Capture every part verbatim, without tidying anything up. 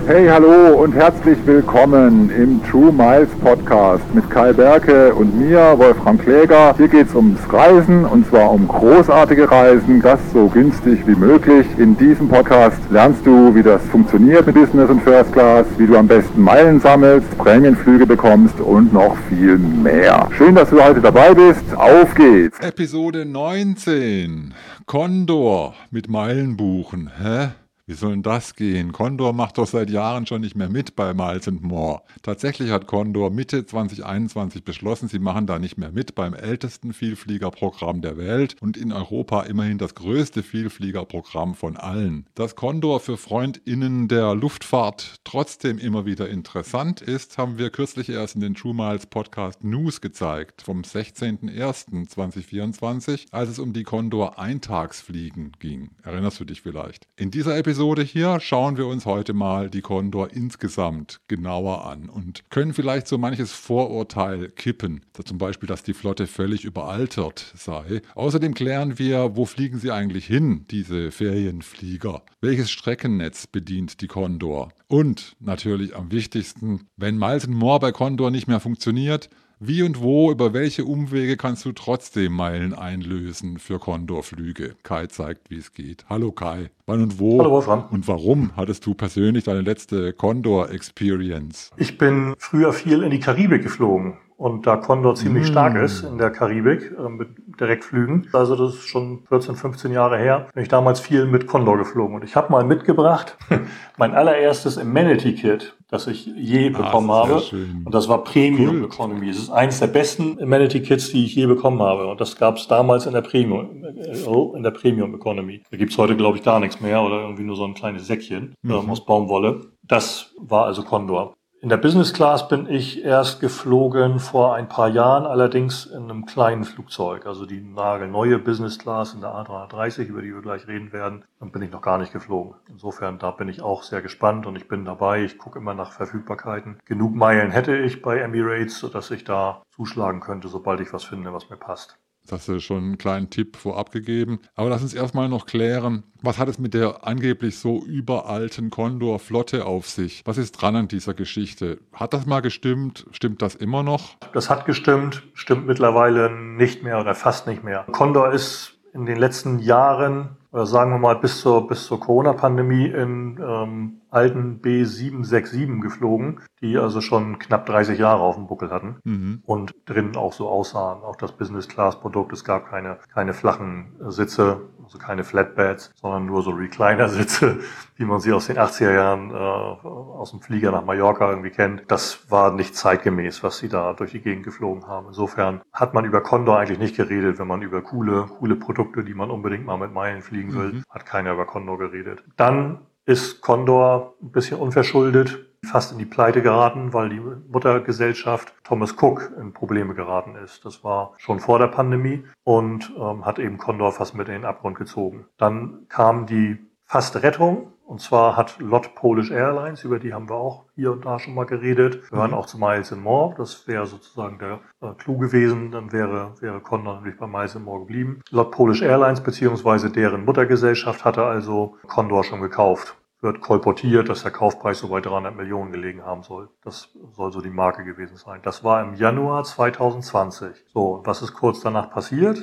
Hey, hallo und herzlich willkommen im True Miles Podcast mit Kai Berke und mir, Wolfram Kläger. Hier geht es ums Reisen und zwar um großartige Reisen, das so günstig wie möglich. In diesem Podcast lernst du, wie das funktioniert mit Business und First Class, wie du am besten Meilen sammelst, Prämienflüge bekommst und noch viel mehr. Schön, dass du heute dabei bist. Auf geht's! Episode neunzehn. Condor mit Meilen buchen. Hä? Wie soll denn das gehen? Condor macht doch seit Jahren schon nicht mehr mit bei Miles and More. Tatsächlich hat Condor Mitte zwanzig einundzwanzig beschlossen, sie machen da nicht mehr mit beim ältesten Vielfliegerprogramm der Welt und in Europa immerhin das größte Vielfliegerprogramm von allen. Dass Condor für FreundInnen der Luftfahrt trotzdem immer wieder interessant ist, haben wir kürzlich erst in den True Miles Podcast News gezeigt, vom sechzehnten ersten zweitausendvierundzwanzig, als es um die Condor Eintagsfliegen ging. Erinnerst du dich vielleicht? In dieser Episode hier schauen wir uns heute mal die Condor insgesamt genauer an und können vielleicht so manches Vorurteil kippen, so zum Beispiel, dass die Flotte völlig überaltert sei. Außerdem klären wir, wo fliegen sie eigentlich hin, diese Ferienflieger? Welches Streckennetz bedient die Condor? Und natürlich am wichtigsten, wenn Miles and More bei Condor nicht mehr funktioniert, wie und wo, über welche Umwege kannst du trotzdem Meilen einlösen für Condor-Flüge? Kai zeigt, wie es geht. Hallo Kai. Wann und wo Hallo Wolfram. Und warum hattest du persönlich deine letzte Condor-Experience? Ich bin früher viel in die Karibik geflogen. Und da Condor ziemlich mm. stark ist in der Karibik äh, mit Direktflügen, also das ist schon vierzehn, fünfzehn Jahre her, bin ich damals viel mit Condor geflogen. Und ich habe mal mitgebracht mein allererstes Amenity-Kit, das ich je bekommen ah, habe. Schön. Und das war Premium cool. Economy. Es ist eines der besten Amenity-Kits, die ich je bekommen habe. Und das gab es damals in der Premium, äh, in der Premium Economy. Da gibt's heute, glaube ich, gar nichts mehr oder irgendwie nur so ein kleines Säckchen mhm. ähm, aus Baumwolle. Das war also Condor. In der Business Class bin ich erst geflogen vor ein paar Jahren, allerdings in einem kleinen Flugzeug. Also die nagelneue Business Class in der A dreihundertdreißig, über die wir gleich reden werden, dann bin ich noch gar nicht geflogen. Insofern, da bin ich auch sehr gespannt und ich bin dabei. Ich gucke immer nach Verfügbarkeiten. Genug Meilen hätte ich bei Emirates, sodass ich da zuschlagen könnte, sobald ich was finde, was mir passt. Das hast du schon einen kleinen Tipp vorab gegeben. Aber lass uns erstmal noch klären, was hat es mit der angeblich so überalten Condor-Flotte auf sich? Was ist dran an dieser Geschichte? Hat das mal gestimmt? Stimmt das immer noch? Das hat gestimmt, stimmt mittlerweile nicht mehr oder fast nicht mehr. Condor ist in den letzten Jahren, oder sagen wir mal bis zur, bis zur Corona-Pandemie in ähm, alten B sieben sechs sieben geflogen, die also schon knapp dreißig Jahre auf dem Buckel hatten mhm. und drinnen auch so aussahen. Auch das Business-Class-Produkt, es gab keine, keine flachen Sitze, also keine Flatbeds, sondern nur so Recliner-Sitze, wie man sie aus den achtziger Jahren äh, aus dem Flieger nach Mallorca irgendwie kennt. Das war nicht zeitgemäß, was sie da durch die Gegend geflogen haben. Insofern hat man über Condor eigentlich nicht geredet, wenn man über coole, coole Produkte, die man unbedingt mal mit Meilen fliegen will, mhm. hat keiner über Condor geredet. Dann ist Condor ein bisschen unverschuldet fast in die Pleite geraten, weil die Muttergesellschaft Thomas Cook in Probleme geraten ist. Das war schon vor der Pandemie und ähm, hat eben Condor fast mit in den Abgrund gezogen. Dann kam die fast Rettung. Und zwar hat L O T Polish Airlines, über die haben wir auch hier und da schon mal geredet, gehören auch zu Miles and More. Das wäre sozusagen der äh, Clou gewesen. Dann wäre, wäre Condor natürlich bei Miles and More geblieben. L O T Polish Airlines beziehungsweise deren Muttergesellschaft hatte also Condor schon gekauft. Wird kolportiert, dass der Kaufpreis so bei dreihundert Millionen gelegen haben soll. Das soll so die Marke gewesen sein. Das war im Januar zwanzig zwanzig. So, und was ist kurz danach passiert?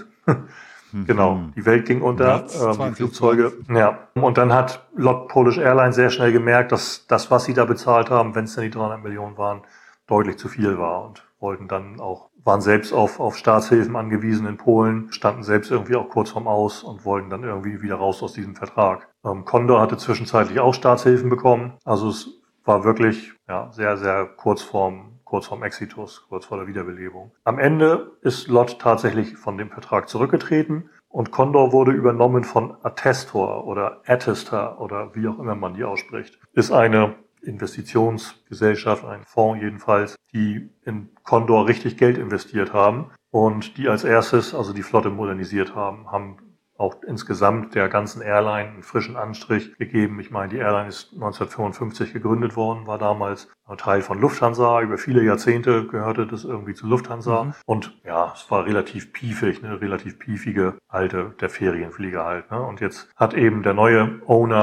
Genau, die Welt ging unter, ähm, die Flugzeuge. Ja, und dann hat L O T Polish Airlines sehr schnell gemerkt, dass das, was sie da bezahlt haben, wenn es denn die dreihundert Millionen waren, deutlich zu viel war und wollten dann auch, waren selbst auf, auf Staatshilfen angewiesen in Polen, standen selbst irgendwie auch kurz vorm Aus und wollten dann irgendwie wieder raus aus diesem Vertrag. Ähm, Condor hatte zwischenzeitlich auch Staatshilfen bekommen, also es war wirklich ja sehr, sehr kurz vorm kurz vorm Exitus, kurz vor der Wiederbelebung. Am Ende ist L O T tatsächlich von dem Vertrag zurückgetreten und Condor wurde übernommen von Attestor oder Attestor oder wie auch immer man die ausspricht. Ist eine Investitionsgesellschaft, ein Fonds jedenfalls, die in Condor richtig Geld investiert haben und die als erstes also die Flotte modernisiert haben, haben auch insgesamt der ganzen Airline einen frischen Anstrich gegeben. Ich meine, die Airline ist neunzehnhundertfünfundfünfzig gegründet worden, war damals Teil von Lufthansa. Über viele Jahrzehnte gehörte das irgendwie zu Lufthansa. Mhm. Und ja, es war relativ piefig, eine relativ piefige alte, der Ferienflieger halt. Ne? Und jetzt hat eben der neue Owner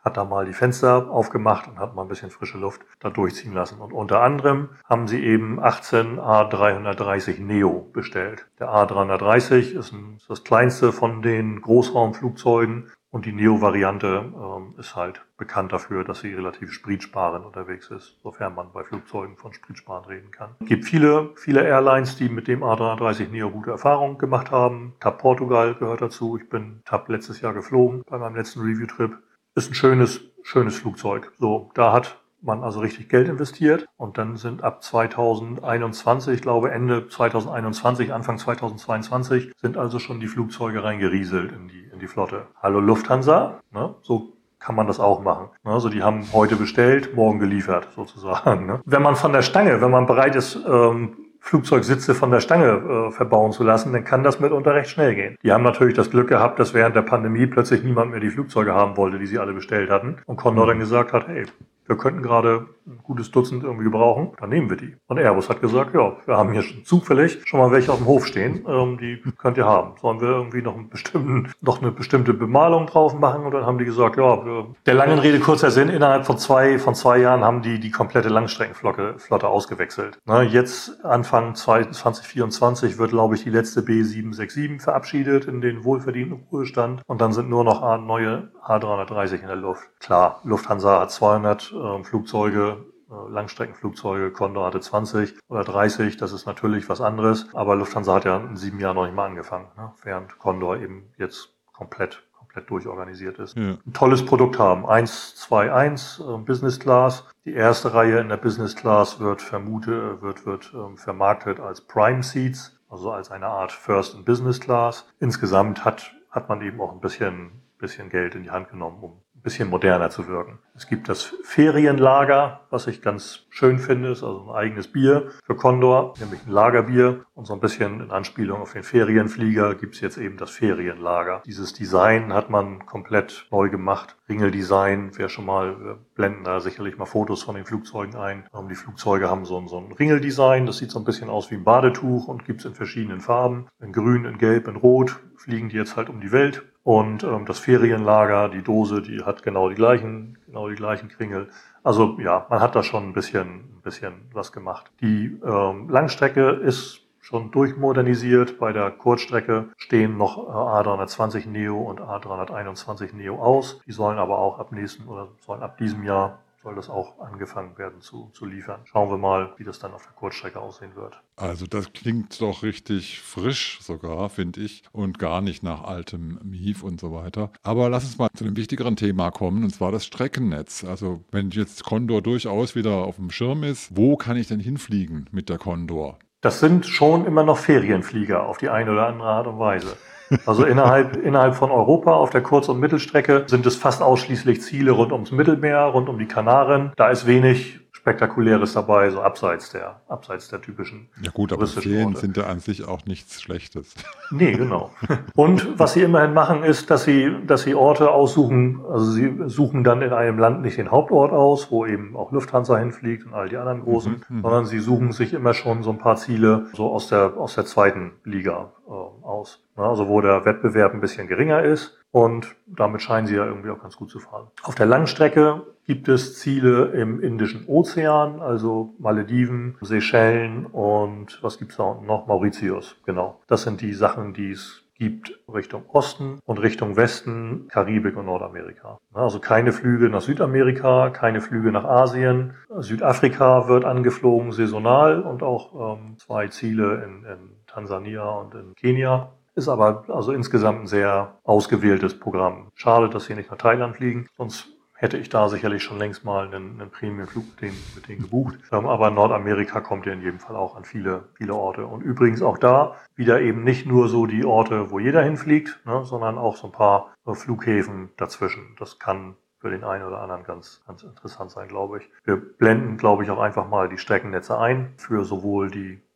hat da mal die Fenster aufgemacht und hat mal ein bisschen frische Luft da durchziehen lassen. Und unter anderem haben sie eben achtzehn A dreihundertdreißig Neo bestellt. Der A dreihundertdreißig ist, ein, ist das kleinste von den Großraumflugzeugen. Und die Neo-Variante ähm, ist halt bekannt dafür, dass sie relativ spritsparend unterwegs ist, sofern man bei Flugzeugen von Spritsparen reden kann. Es gibt viele, viele Airlines, die mit dem A dreihundertdreißig Neo gute Erfahrungen gemacht haben. T A P Portugal gehört dazu. Ich bin T A P letztes Jahr geflogen bei meinem letzten Review-Trip. Ist ein schönes, schönes Flugzeug. So, da hat man also richtig Geld investiert und dann sind ab zweitausendeinundzwanzig, ich glaube Ende zweitausendeinundzwanzig, Anfang zweitausendzweiundzwanzig, sind also schon die Flugzeuge reingerieselt in die, in die Flotte. Hallo Lufthansa, ne? So kann man das auch machen. Also die haben heute bestellt, morgen geliefert sozusagen. Ne? Wenn man von der Stange, wenn man bereit ist, ähm, Flugzeugsitze von der Stange äh, verbauen zu lassen, dann kann das mitunter recht schnell gehen. Die haben natürlich das Glück gehabt, dass während der Pandemie plötzlich niemand mehr die Flugzeuge haben wollte, die sie alle bestellt hatten. Und Condor dann gesagt hat, hey, wir könnten gerade ein gutes Dutzend irgendwie gebrauchen, dann nehmen wir die. Und Airbus hat gesagt, ja, wir haben hier schon zufällig schon mal welche auf dem Hof stehen, ähm, die könnt ihr haben. Sollen wir irgendwie noch einen bestimmten, noch eine bestimmte Bemalung drauf machen? Und dann haben die gesagt, ja, wir, der langen Rede kurzer Sinn, innerhalb von zwei, von zwei Jahren haben die die komplette Langstreckenflotte Flotte ausgewechselt. Na, jetzt Anfang zwanzig vierundzwanzig wird, glaube ich, die letzte B sieben sechs sieben verabschiedet in den wohlverdienten Ruhestand. Und dann sind nur noch neue A dreihundertdreißig in der Luft. Klar, Lufthansa hat zweihundert äh, Flugzeuge, äh, Langstreckenflugzeuge, Condor hatte zwanzig oder dreißig, das ist natürlich was anderes. Aber Lufthansa hat ja in sieben Jahren noch nicht mal angefangen, ne? Während Condor eben jetzt komplett komplett durchorganisiert ist. Ja. Ein tolles Produkt haben. eins zwei eins, äh, Business Class. Die erste Reihe in der Business Class wird vermute, wird, wird ähm, vermarktet als Prime Seats, also als eine Art First in Business Class. Insgesamt hat, hat man eben auch ein bisschen, bisschen Geld in die Hand genommen, um ein bisschen moderner zu wirken. Es gibt das Ferienlager, was ich ganz schön finde, ist also ein eigenes Bier für Condor, nämlich ein Lagerbier. Und so ein bisschen in Anspielung auf den Ferienflieger gibt es jetzt eben das Ferienlager. Dieses Design hat man komplett neu gemacht. Ringeldesign, wer schon mal, wir blenden da sicherlich mal Fotos von den Flugzeugen ein. Die Flugzeuge haben so ein, so ein Ringeldesign, das sieht so ein bisschen aus wie ein Badetuch und gibt es in verschiedenen Farben. In grün, in gelb, in rot fliegen die jetzt halt um die Welt. Und ähm, das Ferienlager, die Dose, die hat genau die gleichen, genau die gleichen Kringel. Also ja, man hat da schon ein bisschen, ein bisschen was gemacht. Die ähm, Langstrecke ist schon durchmodernisiert. Bei der Kurzstrecke stehen noch äh, A dreihundertzwanzig Neo und A dreihunderteinundzwanzig Neo aus. Die sollen aber auch ab nächsten oder sollen ab diesem Jahr soll das auch angefangen werden zu, zu liefern. Schauen wir mal, wie das dann auf der Kurzstrecke aussehen wird. Also das klingt doch richtig frisch sogar, finde ich, und gar nicht nach altem Mief und so weiter. Aber lass uns mal zu einem wichtigeren Thema kommen, und zwar das Streckennetz. Also wenn jetzt Condor durchaus wieder auf dem Schirm ist, wo kann ich denn hinfliegen mit der Condor? Das sind schon immer noch Ferienflieger auf die eine oder andere Art und Weise. Also innerhalb, innerhalb von Europa auf der Kurz- und Mittelstrecke sind es fast ausschließlich Ziele rund ums Mittelmeer, rund um die Kanaren. Da ist wenig Spektakuläres dabei, so abseits der, abseits der typischen. Ja gut, aber Ferien sind ja an sich auch nichts Schlechtes. Nee, genau. Und was sie immerhin machen, ist, dass sie, dass sie Orte aussuchen, also sie suchen dann in einem Land nicht den Hauptort aus, wo eben auch Lufthansa hinfliegt und all die anderen großen, mhm, sondern sie suchen sich immer schon so ein paar Ziele so aus der, aus der zweiten Liga äh, aus. Also wo der Wettbewerb ein bisschen geringer ist, und damit scheinen sie ja irgendwie auch ganz gut zu fahren. Auf der Langstrecke gibt es Ziele im Indischen Ozean, also Malediven, Seychellen und was gibt's da noch? Mauritius, genau. Das sind die Sachen, die es gibt Richtung Osten und Richtung Westen, Karibik und Nordamerika. Also keine Flüge nach Südamerika, keine Flüge nach Asien. Südafrika wird angeflogen saisonal und auch ähm, zwei Ziele in, in Tansania und in Kenia. Ist aber also insgesamt ein sehr ausgewähltes Programm. Schade, dass sie nicht nach Thailand fliegen, sonst hätte ich da sicherlich schon längst mal einen, einen Premium-Flug mit denen, mit denen gebucht. Aber Nordamerika kommt ja in jedem Fall auch an viele, viele Orte. Und übrigens auch da wieder eben nicht nur so die Orte, wo jeder hinfliegt, ne, sondern auch so ein paar Flughäfen dazwischen. Das kann für den einen oder anderen ganz, ganz interessant sein, glaube ich. Wir blenden, glaube ich, auch einfach mal die Streckennetze ein für sowohl die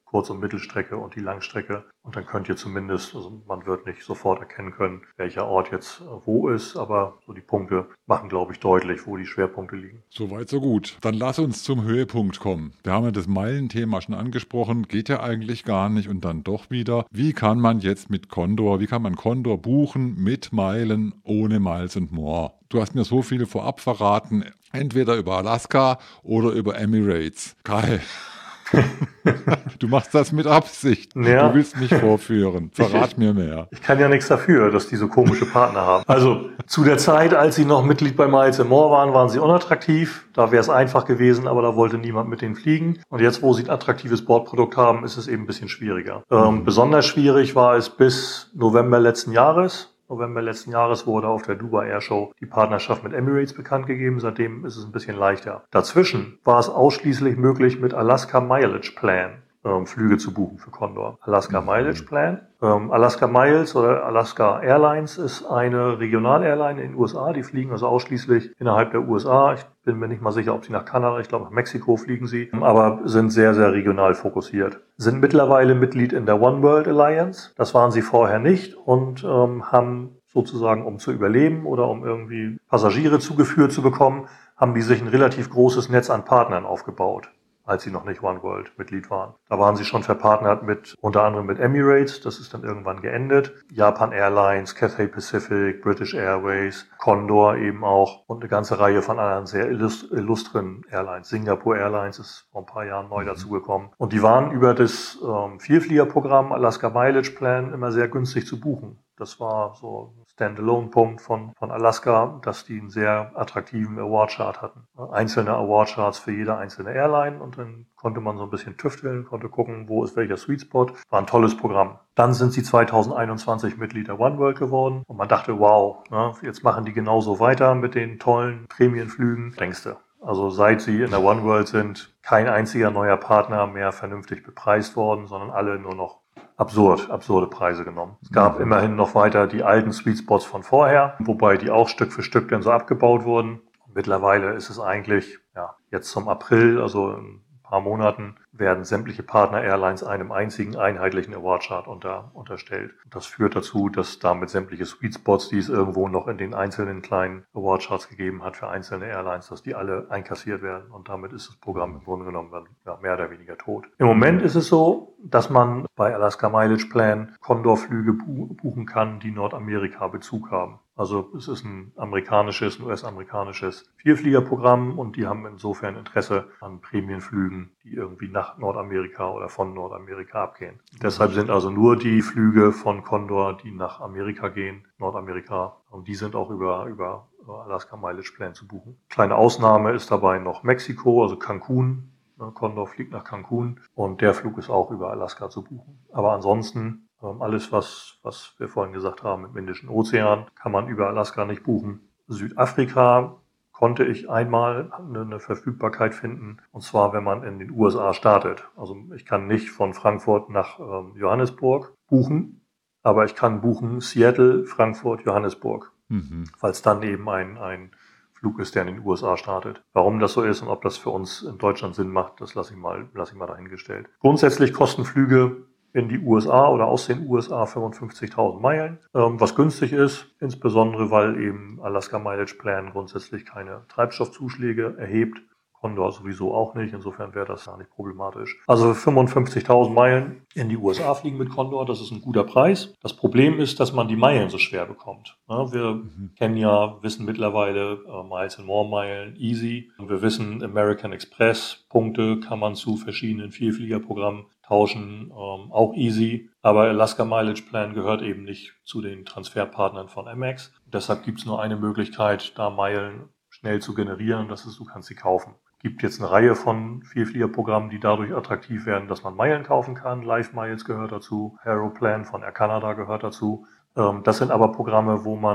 Kurz- und Mittelstrecke und die Langstrecke. Und dann könnt ihr zumindest, also man wird nicht sofort erkennen können, welcher Ort jetzt wo ist, aber so die Punkte machen, glaube ich, deutlich, wo die Schwerpunkte liegen. Soweit, so gut. Dann lass uns zum Höhepunkt kommen. Wir haben ja das Meilenthema schon angesprochen, geht ja eigentlich gar nicht und dann doch wieder. Wie kann man jetzt mit Condor, wie kann man Condor buchen mit Meilen ohne Miles and More? Du hast mir so viele vorab verraten, entweder über Alaska oder über Emirates. Kai. Du machst das mit Absicht. Ja. Du willst mich vorführen. Verrat ich, mir mehr. Ich kann ja nichts dafür, dass die so komische Partner haben. Also zu der Zeit, als sie noch Mitglied bei Miles and More waren, waren sie unattraktiv. Da wäre es einfach gewesen, aber da wollte niemand mit denen fliegen. Und jetzt, wo sie ein attraktives Bordprodukt haben, ist es eben ein bisschen schwieriger. Ähm, mhm. Besonders schwierig war es bis November letzten Jahres. November letzten Jahres wurde auf der Dubai Air Show die Partnerschaft mit Emirates bekannt gegeben. Seitdem ist es ein bisschen leichter. Dazwischen war es ausschließlich möglich, mit Alaska Mileage Plan ähm, Flüge zu buchen für Condor. Alaska Mileage Plan. Ähm, Alaska Miles oder Alaska Airlines ist eine Regional-Airline in den U S A. Die fliegen also ausschließlich innerhalb der U S A. Ich bin mir nicht mal sicher, ob sie nach Kanada, ich glaube nach Mexiko fliegen sie, aber sind sehr, sehr regional fokussiert. Sind mittlerweile Mitglied in der One World Alliance. Das waren sie vorher nicht und ähm, haben sozusagen, um zu überleben oder um irgendwie Passagiere zugeführt zu bekommen, haben die sich ein relativ großes Netz an Partnern aufgebaut, als sie noch nicht One World Mitglied waren. Da waren sie schon verpartnert mit, unter anderem mit Emirates, das ist dann irgendwann geendet, Japan Airlines, Cathay Pacific, British Airways, Condor eben auch und eine ganze Reihe von anderen sehr illustren Airlines. Singapore Airlines ist vor ein paar Jahren neu dazugekommen. Und die waren über das ähm, Vielfliegerprogramm Alaska Mileage Plan immer sehr günstig zu buchen. Das war so ein Standalone-Punkt von, von Alaska, dass die einen sehr attraktiven Award-Chart hatten. Einzelne Award-Charts für jede einzelne Airline und dann konnte man so ein bisschen tüfteln, konnte gucken, wo ist welcher Sweet Spot. War ein tolles Programm. Dann sind sie zwanzig einundzwanzig Mitglied der One World geworden und man dachte, wow, ne, jetzt machen die genauso weiter mit den tollen Prämienflügen. Denkste. Also seit sie in der One World sind, kein einziger neuer Partner mehr vernünftig bepreist worden, sondern alle nur noch absurd, absurde Preise genommen. Es gab mhm. immerhin noch weiter die alten Sweet Spots von vorher, wobei die auch Stück für Stück dann so abgebaut wurden. Mittlerweile ist es eigentlich, ja, jetzt zum April, also in ein paar Monaten, werden sämtliche Partner-Airlines einem einzigen einheitlichen Award-Chart unter, unterstellt. Das führt dazu, dass damit sämtliche Sweet Spots, die es irgendwo noch in den einzelnen kleinen Award-Charts gegeben hat für einzelne Airlines, dass die alle einkassiert werden. Und damit ist das Programm im Grunde genommen dann, ja, mehr oder weniger tot. Im Moment ist es so, dass man bei Alaska Mileage Plan Condor-Flüge buchen kann, die Nordamerika-Bezug haben. Also es ist ein amerikanisches, ein U S-amerikanisches Vielfliegerprogramm und die haben insofern Interesse an Prämienflügen, die irgendwie nach Nordamerika oder von Nordamerika abgehen. Mhm. Deshalb sind also nur die Flüge von Condor, die nach Amerika gehen, Nordamerika, und die sind auch über, über Alaska Mileage Plan zu buchen. Kleine Ausnahme ist dabei noch Mexiko, also Cancun. Condor fliegt nach Cancun und der Flug ist auch über Alaska zu buchen. Aber ansonsten alles, was, was wir vorhin gesagt haben, im Indischen Ozean, kann man über Alaska nicht buchen. Südafrika konnte ich einmal eine Verfügbarkeit finden, und zwar, wenn man in den U S A startet. Also ich kann nicht von Frankfurt nach ähm, Johannesburg buchen, aber ich kann buchen Seattle, Frankfurt, Johannesburg, mhm. falls dann eben ein, ein Flug ist, der in den U S A startet. Warum das so ist und ob das für uns in Deutschland Sinn macht, das lasse ich mal, lasse ich mal dahingestellt. Grundsätzlich kosten Flüge in die U S A oder aus den U S A fünfundfünfzigtausend Meilen, ähm, was günstig ist, insbesondere weil eben Alaska Mileage Plan grundsätzlich keine Treibstoffzuschläge erhebt. Condor sowieso auch nicht, insofern wäre das gar nicht problematisch. Also fünfundfünfzigtausend Meilen in die U S A fliegen mit Condor, das ist ein guter Preis. Das Problem ist, dass man die Meilen so schwer bekommt. Ja, wir mhm. kennen ja, wissen mittlerweile äh, Miles and More Meilen, easy. Und wir wissen, American Express Punkte kann man zu verschiedenen Vielfliegerprogrammen tauschen, ähm, auch easy. Aber Alaska Mileage Plan gehört eben nicht zu den Transferpartnern von Amex. Deshalb gibt es nur eine Möglichkeit, da Meilen schnell zu generieren, das ist, du kannst sie kaufen. Gibt jetzt eine Reihe von Vielfliegerprogrammen, die dadurch attraktiv werden, dass man Meilen kaufen kann. Live Miles gehört dazu, Aeroplan von Air Canada gehört dazu. Das sind aber Programme, wo man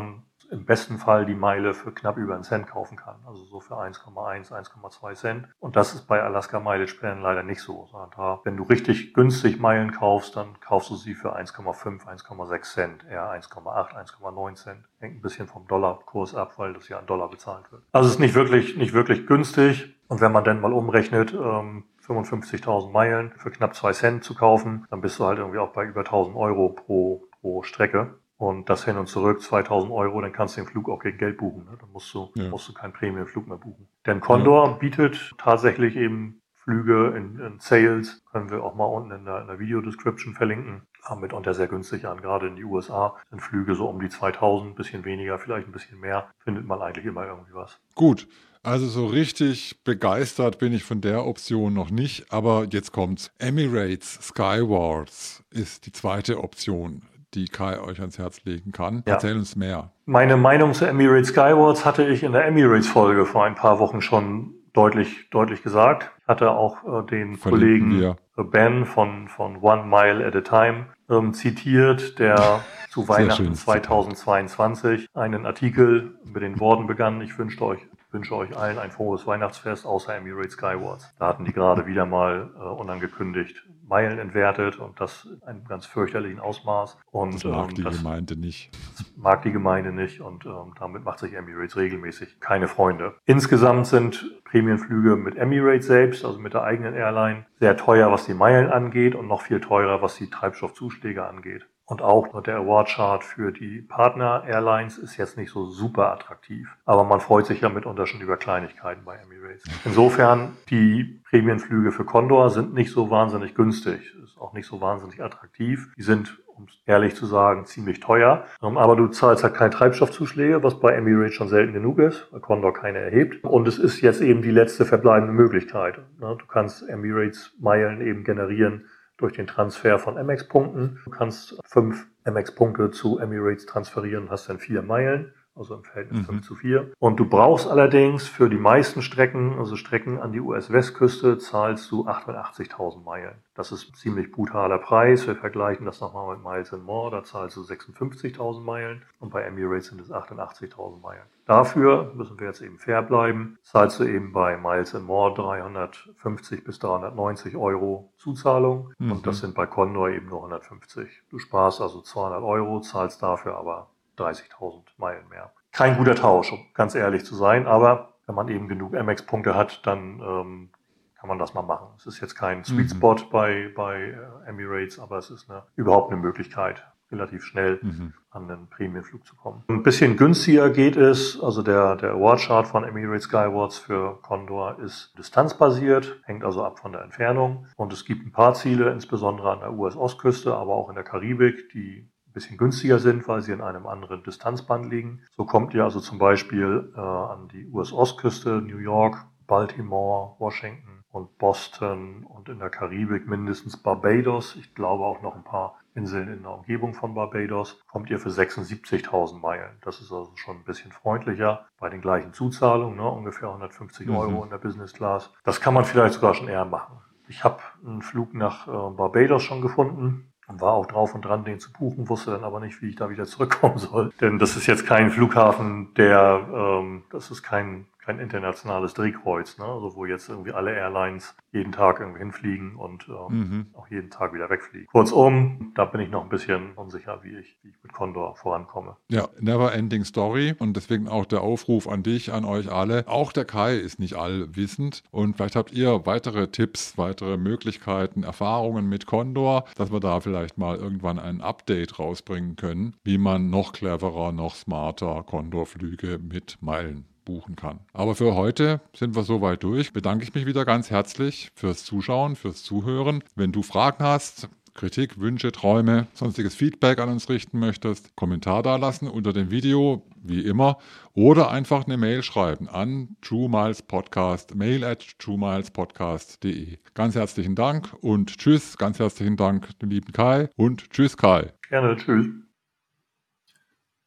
im besten Fall die Meile für knapp über einen Cent kaufen kann. Also so für eins Komma eins, eins Komma zwei Cent. Und das ist bei Alaska Mileage Plan leider nicht so. Sondern da, wenn du richtig günstig Meilen kaufst, dann kaufst du sie für eins Komma fünf, eins Komma sechs Cent, eher eins Komma acht, eins Komma neun Cent. Hängt ein bisschen vom Dollarkurs ab, weil das ja in Dollar bezahlt wird. Also es ist nicht wirklich, nicht wirklich günstig. Und wenn man dann mal umrechnet, ähm, fünfundfünfzigtausend Meilen für knapp zwei Cent zu kaufen, dann bist du halt irgendwie auch bei über tausend Euro pro, pro Strecke. Und das hin und zurück, zweitausend Euro, dann kannst du den Flug auch gegen Geld buchen. Ne? Dann musst du, ja. musst du keinen Premium-Flug mehr buchen. Denn Condor ja. bietet tatsächlich eben Flüge in, in Sales, können wir auch mal unten in der, in der Video-Description verlinken, mitunter sehr günstig an. Gerade in die U S A sind Flüge so um die zweitausend, ein bisschen weniger, vielleicht ein bisschen mehr, findet man eigentlich immer irgendwie was. Gut. Also so richtig begeistert bin ich von der Option noch nicht, aber jetzt kommt's. Emirates Skywars ist die zweite Option, die Kai euch ans Herz legen kann. Ja. Erzähl uns mehr. Meine Meinung zu Emirates Skywards hatte ich in der Emirates-Folge vor ein paar Wochen schon deutlich, deutlich gesagt. Ich hatte auch äh, den Verlinken Kollegen wir. Ben von, von One Mile at a Time ähm, zitiert, der zu Weihnachten zweitausendzweiundzwanzig einen Artikel mit den Worten begann: Ich wünsche euch wünsche euch allen ein frohes Weihnachtsfest, außer Emirates Skywards. Da hatten die gerade wieder mal äh, unangekündigt Meilen entwertet und das in einem ganz fürchterlichen Ausmaß. Und, das mag ähm, die das Gemeinde nicht. Das mag die Gemeinde nicht und ähm, damit macht sich Emirates regelmäßig keine Freunde. Insgesamt sind Prämienflüge mit Emirates selbst, also mit der eigenen Airline, sehr teuer, was die Meilen angeht und noch viel teurer, was die Treibstoffzuschläge angeht. Und auch der Award-Chart für die Partner-Airlines ist jetzt nicht so super attraktiv. Aber man freut sich ja mitunter schon über Kleinigkeiten bei Emirates. Insofern, die Prämienflüge für Condor sind nicht so wahnsinnig günstig. Ist auch nicht so wahnsinnig attraktiv. Die sind, um es ehrlich zu sagen, ziemlich teuer. Aber du zahlst halt keine Treibstoffzuschläge, was bei Emirates schon selten genug ist, weil Condor keine erhebt. Und es ist jetzt eben die letzte verbleibende Möglichkeit. Du kannst Emirates-Meilen eben generieren durch den Transfer von Amex-Punkten. Du kannst fünf Amex-Punkte zu Emirates transferieren und hast dann vier Meilen, also im Verhältnis mhm. fünf zu vier. Und du brauchst allerdings für die meisten Strecken, also Strecken an die U S-Westküste, zahlst du achtundachtzigtausend Meilen. Das ist ein ziemlich brutaler Preis. Wir vergleichen das nochmal mit Miles and More, da zahlst du sechsundfünfzigtausend Meilen und bei Emirates sind es achtundachtzigtausend Meilen. Dafür, müssen wir jetzt eben fair bleiben, zahlst du eben bei Miles and More dreihundertfünfzig bis dreihundertneunzig Euro Zuzahlung mhm. und das sind bei Condor eben nur hundertfünfzig. Du sparst also zweihundert Euro, zahlst dafür aber dreißigtausend Meilen mehr. Kein guter Tausch, um ganz ehrlich zu sein, aber wenn man eben genug Amex-Punkte hat, dann ähm, kann man das mal machen. Es ist jetzt kein Sweet Spot mhm. bei, bei Emirates, aber es ist eine, überhaupt eine Möglichkeit, relativ schnell mhm. an einen Prämienflug zu kommen. Ein bisschen günstiger geht es, also der, der Award-Chart von Emirates Skywards für Condor ist distanzbasiert, hängt also ab von der Entfernung und es gibt ein paar Ziele, insbesondere an der U S-Ostküste, aber auch in der Karibik, die bisschen günstiger sind, weil sie in einem anderen Distanzband liegen. So kommt ihr also zum Beispiel äh, an die U S-Ostküste, New York, Baltimore, Washington und Boston und in der Karibik mindestens Barbados. Ich glaube auch noch ein paar Inseln in der Umgebung von Barbados. Kommt ihr für sechsundsiebzigtausend Meilen. Das ist also schon ein bisschen freundlicher bei den gleichen Zuzahlungen, ne? Ungefähr hundertfünfzig mhm. Euro in der Business Class. Das kann man vielleicht sogar schon eher machen. Ich habe einen Flug nach äh, Barbados schon gefunden. Und war auch drauf und dran, den zu buchen, wusste dann aber nicht, wie ich da wieder zurückkommen soll. Denn das ist jetzt kein Flughafen, der, ähm, das ist kein kein internationales Drehkreuz, ne? Also wo jetzt irgendwie alle Airlines jeden Tag irgendwie hinfliegen und ähm, mhm. auch jeden Tag wieder wegfliegen. Kurzum, da bin ich noch ein bisschen unsicher, wie ich, wie ich mit Condor vorankomme. Ja, never ending story und deswegen auch der Aufruf an dich, an euch alle. Auch der Kai ist nicht allwissend und vielleicht habt ihr weitere Tipps, weitere Möglichkeiten, Erfahrungen mit Condor, dass wir da vielleicht mal irgendwann ein Update rausbringen können, wie man noch cleverer, noch smarter Condor-Flüge mit Meilen buchen kann. Aber für heute sind wir soweit durch. Bedanke ich mich wieder ganz herzlich fürs Zuschauen, fürs Zuhören. Wenn du Fragen hast, Kritik, Wünsche, Träume, sonstiges Feedback an uns richten möchtest, Kommentar dalassen unter dem Video, wie immer, oder einfach eine Mail schreiben an truemilespodcast, mail at truemilespodcast punkt de. Ganz herzlichen Dank und tschüss, ganz herzlichen Dank dem lieben Kai und tschüss Kai. Gerne, tschüss.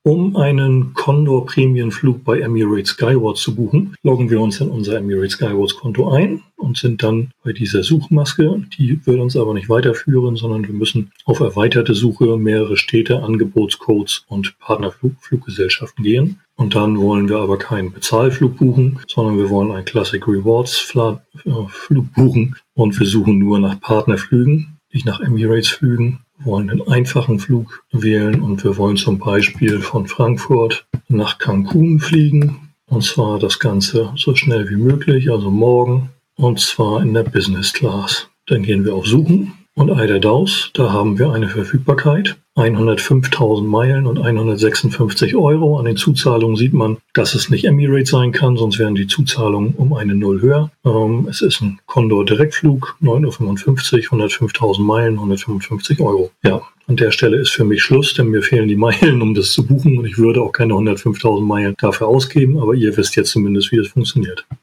Um einen Condor Prämienflug bei Emirates Skywards zu buchen, loggen wir uns in unser Emirates Skywards Konto ein und sind dann bei dieser Suchmaske. Die wird uns aber nicht weiterführen, sondern wir müssen auf erweiterte Suche, mehrere Städte, Angebotscodes und Partnerfluggesellschaften gehen. Und dann wollen wir aber keinen Bezahlflug buchen, sondern wir wollen einen Classic Rewards Flug buchen und wir suchen nur nach Partnerflügen, nicht nach Emirates-Flügen. Wir wollen einen einfachen Flug wählen und wir wollen zum Beispiel von Frankfurt nach Cancun fliegen. Und zwar das Ganze so schnell wie möglich, also morgen, und zwar in der Business Class. Dann gehen wir auf Suchen und Eider Daus, da haben wir eine Verfügbarkeit. hundertfünftausend Meilen und hundertsechsundfünfzig Euro. An den Zuzahlungen sieht man, dass es nicht Emirates sein kann, sonst wären die Zuzahlungen um eine Null höher. Ähm, es ist ein Condor Direktflug, neun Uhr fünfundfünfzig, hundertfünftausend Meilen, hundertfünfundfünfzig Euro. Ja, an der Stelle ist für mich Schluss, denn mir fehlen die Meilen, um das zu buchen und ich würde auch keine hundertfünftausend Meilen dafür ausgeben, aber ihr wisst jetzt zumindest, wie das funktioniert.